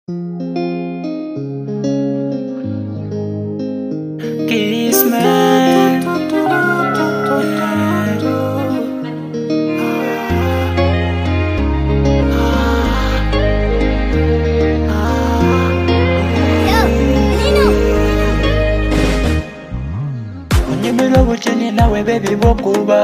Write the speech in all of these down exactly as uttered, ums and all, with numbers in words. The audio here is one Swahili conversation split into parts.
Kiss man. Onyemelo bucheni nawe baby bokuba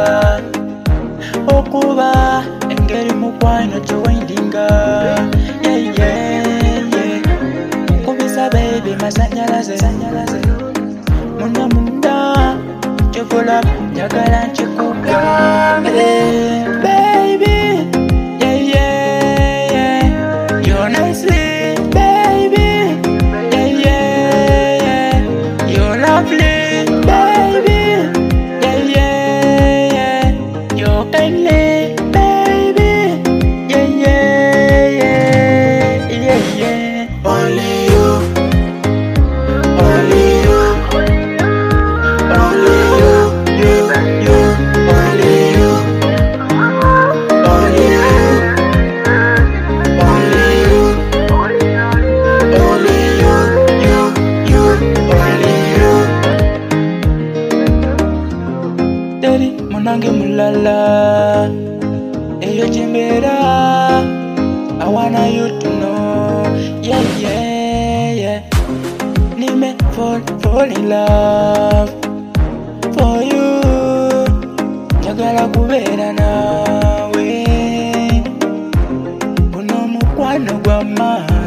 Okuba engeri mukwano chowendinga. Yeah yeah yeah. Kubisa baby masanyalaze Muna munda chokola njagala nchikuga. Hey, baby. Yeah yeah yeah. You're nice baby. Yeah yeah yeah. You're lovely baby. Yeah yeah yeah. You're kindly baby. Yeah yeah yeah. Yeah yeah. Only you. Only you. Only you. You. You. Only you. Only you. Only you. Only you. You. You. Only you. Daddy, munange mulala. Eyo jimbera. I wanna you to know. Yeah, yeah, yeah. Nime fall, fall in love for you. Njagala kubeera nawe. Guno mukwano gwa maanyi.